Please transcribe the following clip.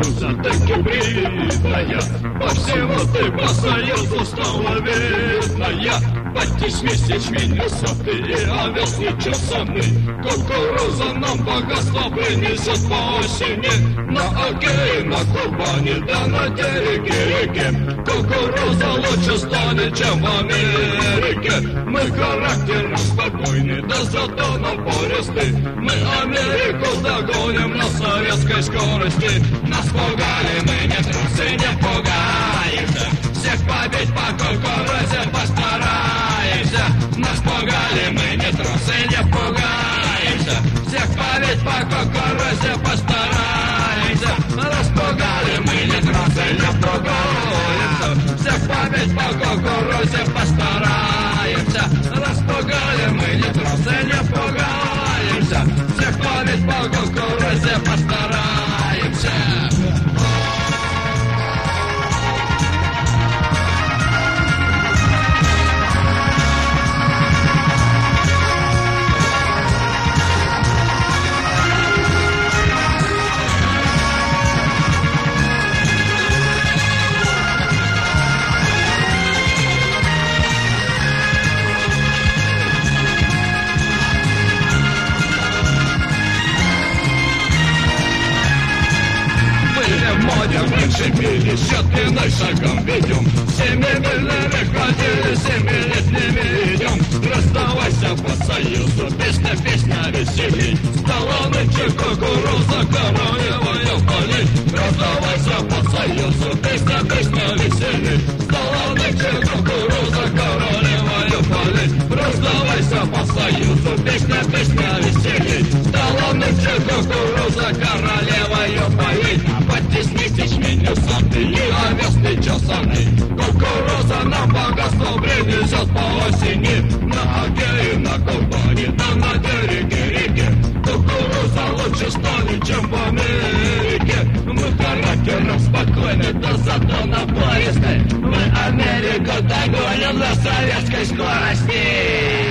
кукуруза, ты гибридная. По всему ты по союзу стала видная. Подтись ячмень высоты и овес нечесанный. Кукуруза нам богатство принесет по осени. На океане, на Кубани, да на береге реки. Кукуруза лучше станет, чем в Америке. Мы характерно спокойны, да зато нам пористы. Мы Америку догоним на советской скорости. Нас пугали, мы не трусы, не пугаемся. Всех побить по кукурузе постараемся. Нас пугали, мы не трусы, не пугаемся. Всех побить по кукурузе постараемся. Распугали, мы не трусы, не пугаемся. Всех побить по кукурузе постараемся. Распугали, мы не трусы, не пугаемся. Всех побить по кукурузе постараемся. Раньше били, счетный шагом ведем. Семимильными ходили, 7-летними идем. Расставайся по союзу, песня веселей. Стала нынче кукуруза, королевая полей. Расставайся по союзу, песня веселей. Стала нынче кукуруза, королевая полей. Расставайся по союзу, песня веселей. Стала нынче кукуруза, королевая полей. Подтеснись ячмень усатый и овес нечесанный. Кукуруза нам богатство принесет по осени. На океане, на Кубани, да на береге реки. Кукуруза лучше станет, чем в Америке. Мы характером спокойны, да зато напористы. Мы Америку догоним на советской скорости.